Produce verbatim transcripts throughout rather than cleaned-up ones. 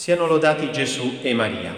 Siano lodati Gesù e Maria.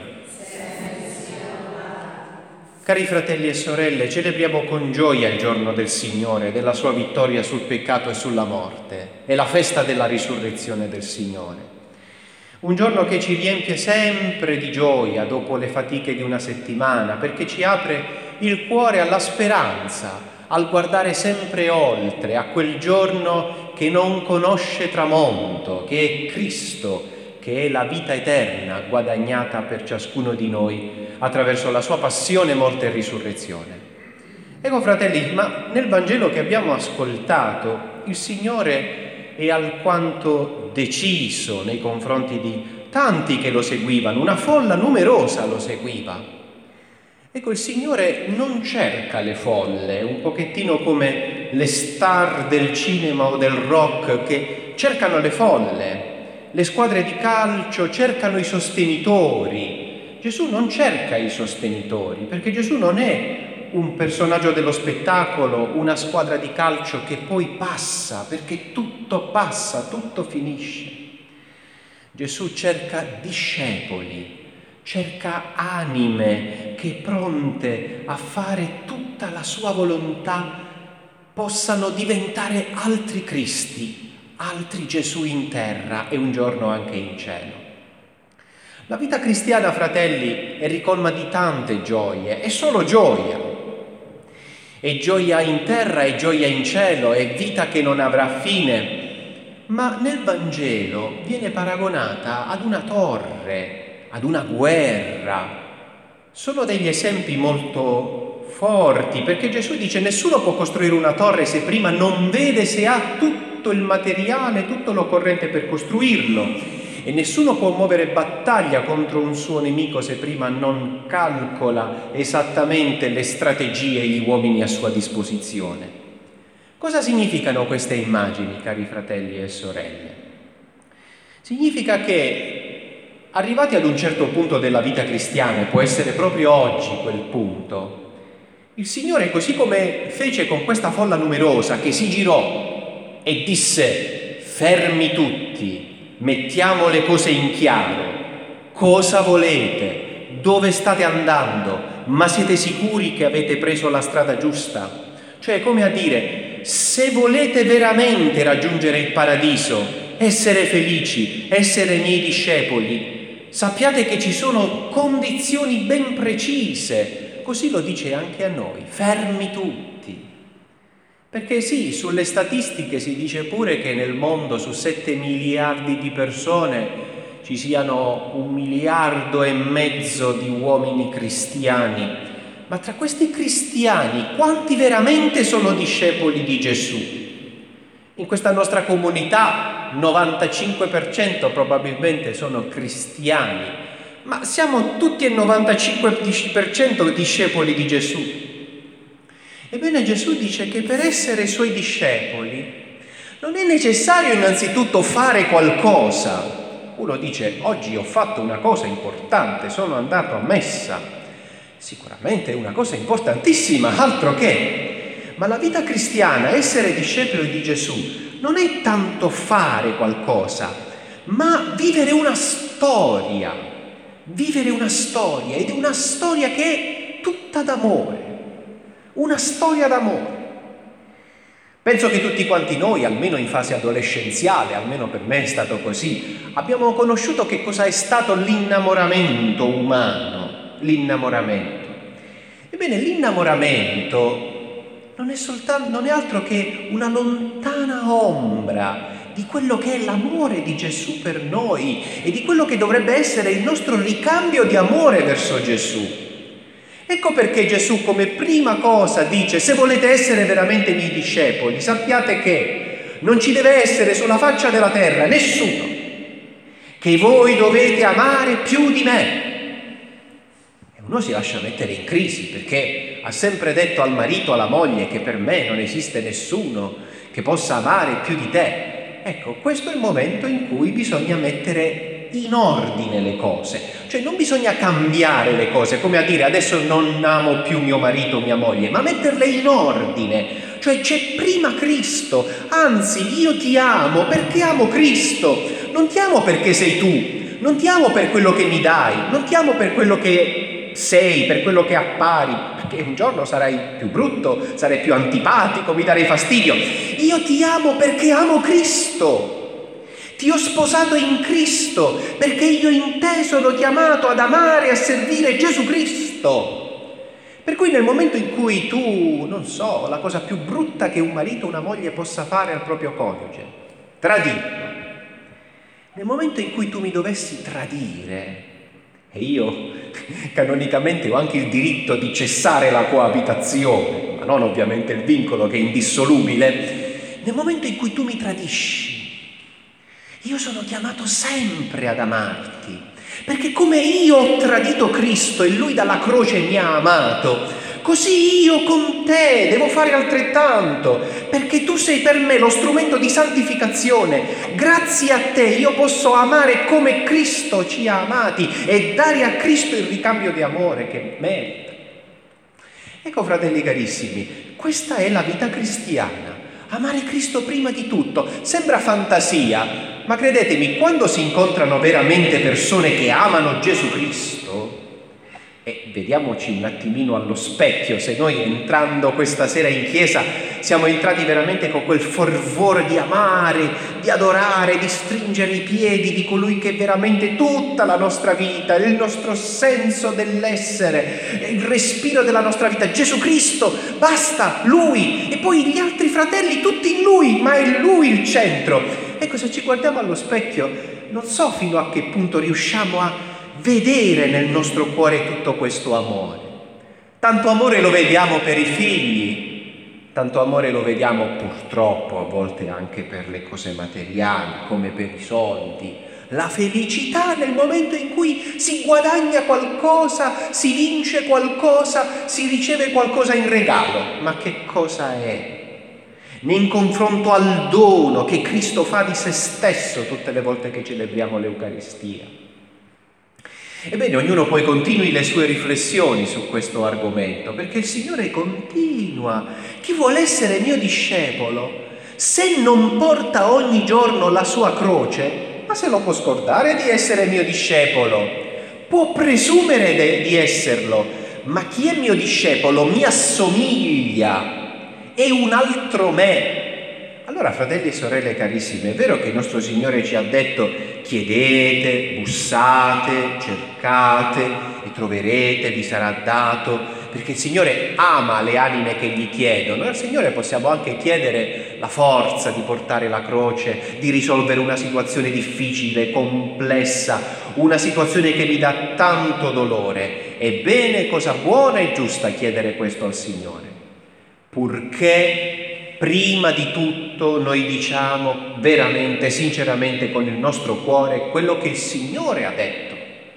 Cari fratelli e sorelle, celebriamo con gioia il giorno del Signore, della sua vittoria sul peccato e sulla morte. È la festa della risurrezione del Signore. Un giorno che ci riempie sempre di gioia dopo le fatiche di una settimana, perché ci apre il cuore alla speranza, al guardare sempre oltre, a quel giorno che non conosce tramonto, che è Cristo, che è la vita eterna guadagnata per ciascuno di noi attraverso la sua passione, morte e risurrezione. Ecco fratelli, ma nel Vangelo che abbiamo ascoltato il Signore è alquanto deciso nei confronti di tanti che lo seguivano, una folla numerosa lo seguiva. Ecco, il Signore non cerca le folle, un pochettino come le star del cinema o del rock che cercano le folle. Le squadre di calcio cercano i sostenitori. Gesù non cerca i sostenitori, perché Gesù non è un personaggio dello spettacolo, una squadra di calcio che poi passa, perché tutto passa, tutto finisce. Gesù cerca discepoli, cerca anime che pronte a fare tutta la sua volontà possano diventare altri Cristi, altri Gesù in terra e un giorno anche in cielo. La vita cristiana, fratelli, è ricolma di tante gioie, è solo gioia. È gioia in terra, è gioia in cielo, è vita che non avrà fine. Ma nel Vangelo viene paragonata ad una torre, ad una guerra. Sono degli esempi molto forti, perché Gesù dice: nessuno può costruire una torre se prima non vede se ha tutto il materiale, tutto l'occorrente per costruirlo, e nessuno può muovere battaglia contro un suo nemico se prima non calcola esattamente le strategie e gli uomini a sua disposizione. Cosa significano queste immagini, cari fratelli e sorelle? Significa che arrivati ad un certo punto della vita cristiana, può essere proprio oggi quel punto, il Signore, così come fece con questa folla numerosa che si girò e disse: fermi tutti, mettiamo le cose in chiaro, cosa volete, dove state andando, ma siete sicuri che avete preso la strada giusta? Cioè, come a dire, se volete veramente raggiungere il paradiso, essere felici, essere miei discepoli, sappiate che ci sono condizioni ben precise. Così lo dice anche a noi: fermi tutti. Perché sì, sulle statistiche si dice pure che nel mondo su sette miliardi di persone ci siano un miliardo e mezzo di uomini cristiani. Ma tra questi cristiani, quanti veramente sono discepoli di Gesù? In questa nostra comunità, novantacinque per cento probabilmente sono cristiani, ma siamo tutti e novantacinque per cento discepoli di Gesù. Ebbene, Gesù dice che per essere suoi discepoli non è necessario innanzitutto fare qualcosa. Uno dice: oggi ho fatto una cosa importante, sono andato a messa. Sicuramente è una cosa importantissima, altro che. Ma la vita cristiana, essere discepoli di Gesù, non è tanto fare qualcosa, ma vivere una storia. Vivere una storia, ed è una storia che è tutta d'amore. Una storia d'amore. Penso che tutti quanti noi, almeno in fase adolescenziale, almeno per me è stato così, abbiamo conosciuto che cosa è stato l'innamoramento umano, l'innamoramento. Ebbene, l'innamoramento non è soltanto, non è altro che una lontana ombra di quello che è l'amore di Gesù per noi e di quello che dovrebbe essere il nostro ricambio di amore verso Gesù. Ecco perché Gesù come prima cosa dice: se volete essere veramente miei discepoli, sappiate che non ci deve essere sulla faccia della terra nessuno che voi dovete amare più di me. E uno si lascia mettere in crisi, perché ha sempre detto al marito, alla moglie, che per me non esiste nessuno che possa amare più di te. Ecco, questo è il momento in cui bisogna mettere in ordine le cose, cioè non bisogna cambiare le cose, come a dire adesso non amo più mio marito o mia moglie, ma metterle in ordine, cioè c'è prima Cristo, anzi io ti amo perché amo Cristo, non ti amo perché sei tu, non ti amo per quello che mi dai, non ti amo per quello che sei, per quello che appari, perché un giorno sarai più brutto, sarai più antipatico, mi darei fastidio. Io ti amo perché amo Cristo. Ti ho sposato in Cristo, perché io in te sono chiamato ad amare e a servire Gesù Cristo. Per cui nel momento in cui tu, non so, la cosa più brutta che un marito o una moglie possa fare al proprio coniuge, tradirlo, nel momento in cui tu mi dovessi tradire, e io canonicamente ho anche il diritto di cessare la coabitazione, ma non ovviamente il vincolo che è indissolubile, nel momento in cui tu mi tradisci, io sono chiamato sempre ad amarti, perché come io ho tradito Cristo e Lui dalla croce mi ha amato, così io con te devo fare altrettanto, perché tu sei per me lo strumento di santificazione. Grazie a te io posso amare come Cristo ci ha amati e dare a Cristo il ricambio di amore che merita. Ecco, fratelli carissimi, questa è la vita cristiana. Amare Cristo prima di tutto. Sembra fantasia, ma credetemi, quando si incontrano veramente persone che amano Gesù Cristo, e vediamoci un attimino allo specchio, se noi entrando questa sera in chiesa siamo entrati veramente con quel fervore di amare, di adorare, di stringere i piedi di colui che veramente tutta la nostra vita, il nostro senso dell'essere, il respiro della nostra vita, Gesù Cristo, basta, Lui, e poi gli altri fratelli tutti in Lui, ma è Lui il centro. Ecco, se ci guardiamo allo specchio, non so fino a che punto riusciamo a vedere nel nostro cuore tutto questo amore. Tanto amore lo vediamo per i figli, tanto amore lo vediamo purtroppo a volte anche per le cose materiali, come per i soldi. La felicità nel momento in cui si guadagna qualcosa, si vince qualcosa, si riceve qualcosa in regalo. Ma che cosa è? In confronto al dono che Cristo fa di se stesso tutte le volte che celebriamo l'Eucaristia. Ebbene, ognuno poi continui le sue riflessioni su questo argomento, perché il Signore continua. Chi vuole essere mio discepolo, se non porta ogni giorno la sua croce, ma se lo può scordare di essere mio discepolo, può presumere de- di esserlo, ma chi è mio discepolo mi assomiglia, è un altro me. Allora, fratelli e sorelle carissime, è vero che il nostro Signore ci ha detto: chiedete, bussate, cercate e troverete, vi sarà dato, perché il Signore ama le anime che gli chiedono. Al Signore possiamo anche chiedere la forza di portare la croce, di risolvere una situazione difficile, complessa, una situazione che mi dà tanto dolore. È bene, cosa buona e giusta chiedere questo al Signore, purché prima di tutto noi diciamo veramente, sinceramente, con il nostro cuore quello che il Signore ha detto.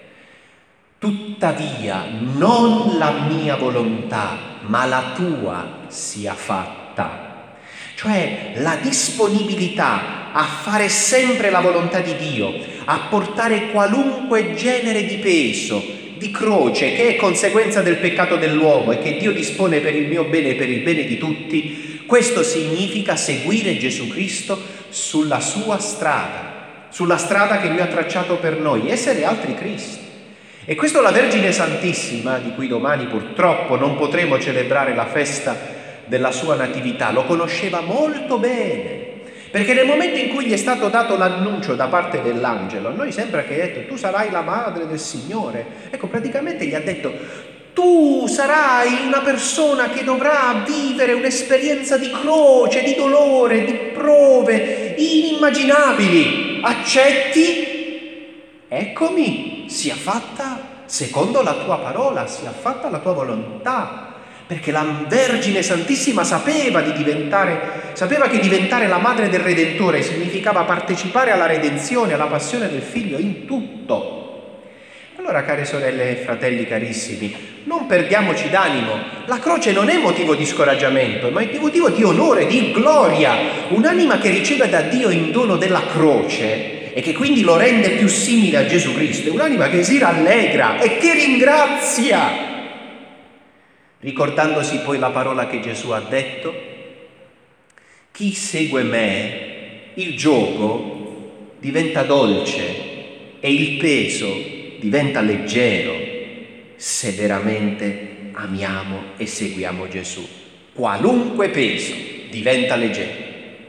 Tuttavia non la mia volontà, ma la tua sia fatta. Cioè la disponibilità a fare sempre la volontà di Dio, a portare qualunque genere di peso, di croce, che è conseguenza del peccato dell'uomo e che Dio dispone per il mio bene e per il bene di tutti. Questo significa seguire Gesù Cristo sulla sua strada, sulla strada che Lui ha tracciato per noi, essere altri Cristi. E questo la Vergine Santissima, di cui domani purtroppo non potremo celebrare la festa della sua natività, lo conosceva molto bene, perché nel momento in cui gli è stato dato l'annuncio da parte dell'angelo, a noi sembra che ha detto: tu sarai la madre del Signore. Ecco, praticamente gli ha detto: tu sarai una persona che dovrà vivere un'esperienza di croce, di dolore, di prove inimmaginabili. Accetti? Eccomi, sia fatta secondo la tua parola, sia fatta la tua volontà. Perché la Vergine Santissima sapeva di diventare, sapeva che diventare la madre del Redentore significava partecipare alla redenzione, alla passione del Figlio in tutto. Allora, care sorelle e fratelli carissimi, non perdiamoci d'animo. La croce non è motivo di scoraggiamento, ma è motivo di onore, di gloria. Un'anima che riceve da Dio in dono della croce e che quindi lo rende più simile a Gesù Cristo è un'anima che si rallegra e che ringrazia, ricordandosi poi la parola che Gesù ha detto: chi segue me, il gioco diventa dolce e il peso diventa leggero se veramente amiamo e seguiamo Gesù. Qualunque peso diventa leggero.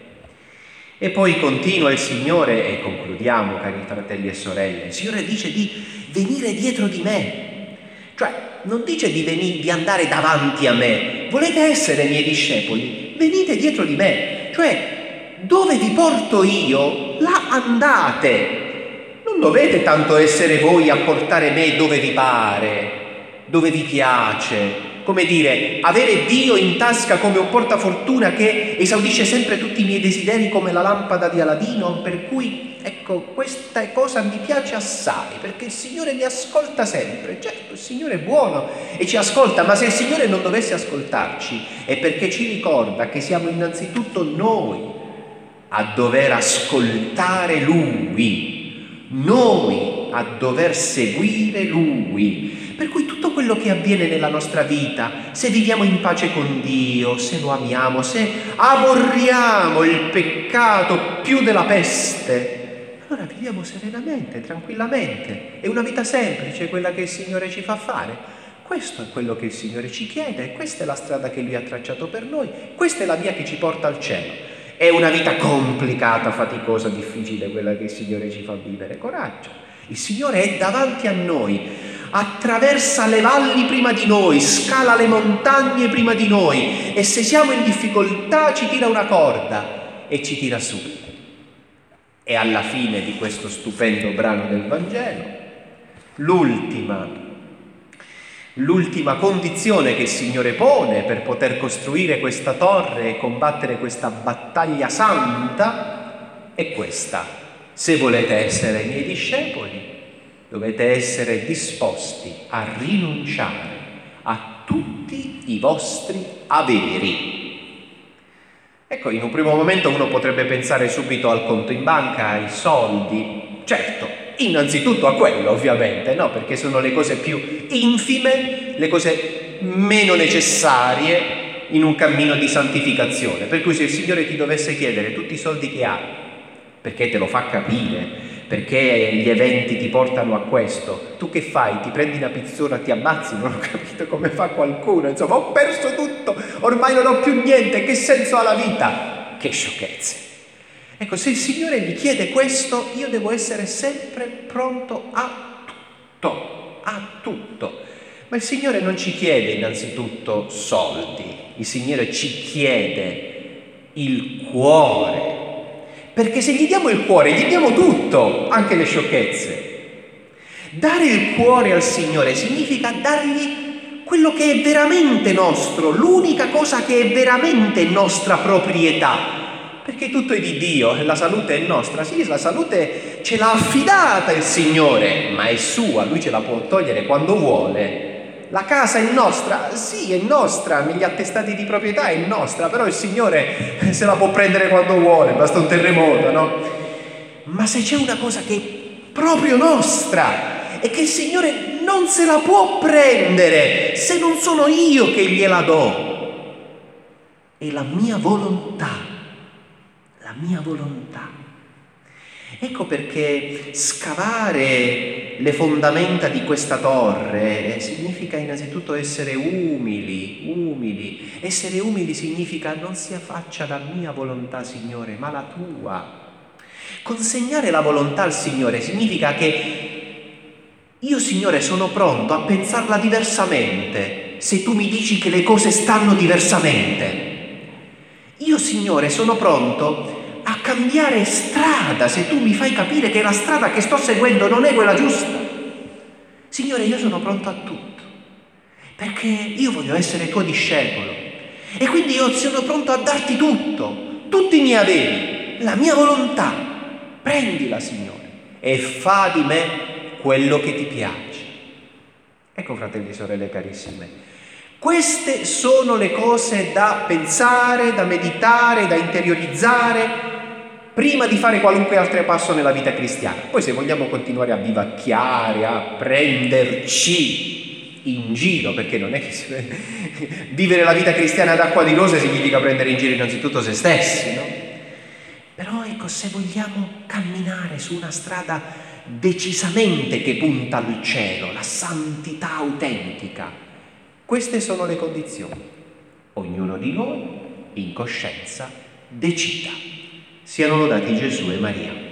E poi continua il Signore, e concludiamo, cari fratelli e sorelle, il Signore dice di venire dietro di me, cioè non dice di, venire, di andare davanti a me. Volete essere miei discepoli? Venite dietro di me, cioè dove vi porto io, là andate. Non dovete tanto essere voi a portare me dove vi pare, dove vi piace, come dire, avere Dio in tasca come un portafortuna che esaudisce sempre tutti i miei desideri come la lampada di Aladino, per cui, ecco, questa cosa mi piace assai, perché il Signore mi ascolta sempre. Certo, il Signore è buono e ci ascolta, ma se il Signore non dovesse ascoltarci è perché ci ricorda che siamo innanzitutto noi a dover ascoltare Lui, noi a dover seguire Lui. Per cui tutto quello che avviene nella nostra vita, se viviamo in pace con Dio, se lo amiamo, se aborriamo il peccato più della peste, allora viviamo serenamente, tranquillamente. È una vita semplice quella che il Signore ci fa fare. Questo è quello che il Signore ci chiede, questa è la strada che Lui ha tracciato per noi, questa è la via che ci porta al cielo. È una vita complicata, faticosa, difficile quella che il Signore ci fa vivere. Coraggio, il Signore è davanti a noi. Attraversa le valli prima di noi, scala le montagne prima di noi e se siamo in difficoltà ci tira una corda e ci tira su. E alla fine di questo stupendo brano del Vangelo, l'ultima, l'ultima condizione che il Signore pone per poter costruire questa torre e combattere questa battaglia santa è questa: se volete essere miei discepoli, dovete essere disposti a rinunciare a tutti i vostri averi. Ecco, in un primo momento uno potrebbe pensare subito al conto in banca, ai soldi. Certo, innanzitutto a quello ovviamente, no? Perché sono le cose più infime, le cose meno necessarie in un cammino di santificazione. Per cui se il Signore ti dovesse chiedere tutti i soldi che hai, perché te lo fa capire, perché gli eventi ti portano a questo, tu che fai? Ti prendi una pistola, ti ammazzi? Non ho capito come fa qualcuno, insomma, ho perso tutto, ormai non ho più niente, che senso ha la vita? Che sciocchezze! Ecco, se il Signore mi chiede questo, io devo essere sempre pronto a tutto, a tutto. Ma il Signore non ci chiede innanzitutto soldi, il Signore ci chiede il cuore. Perché se gli diamo il cuore, gli diamo tutto, anche le sciocchezze. Dare il cuore al Signore significa dargli quello che è veramente nostro, l'unica cosa che è veramente nostra proprietà. Perché tutto è di Dio e la salute è nostra. Sì, la salute ce l'ha affidata il Signore, ma è sua, Lui ce la può togliere quando vuole. La casa è nostra, sì, è nostra, negli attestati di proprietà è nostra, però il Signore se la può prendere quando vuole, basta un terremoto, no? Ma se c'è una cosa che è proprio nostra e che il Signore non se la può prendere se non sono io che gliela do, è la mia volontà, la mia volontà. Ecco perché scavare le fondamenta di questa torre significa innanzitutto essere umili, umili. Essere umili significa non sia faccia la mia volontà, Signore, ma la tua. Consegnare la volontà al Signore significa che io, Signore, sono pronto a pensarla diversamente se tu mi dici che le cose stanno diversamente. Io, Signore, sono pronto a cambiare strada se tu mi fai capire che la strada che sto seguendo non è quella giusta. Signore, io sono pronto a tutto, perché io voglio essere tuo discepolo e quindi io sono pronto a darti tutto, tutti i miei averi, la mia volontà. Prendila, Signore, e fa di me quello che ti piace. Ecco, fratelli e sorelle carissime, queste sono le cose da pensare, da meditare, da interiorizzare prima di fare qualunque altro passo nella vita cristiana. Poi se vogliamo continuare a vivacchiare, a prenderci in giro, perché non è che vivere la vita cristiana ad acqua di rose significa prendere in giro innanzitutto se stessi, no? Però ecco, se vogliamo camminare su una strada decisamente che punta al cielo, la santità autentica. Queste sono le condizioni. Ognuno di noi, in coscienza, decida. Siano lodati Gesù e Maria.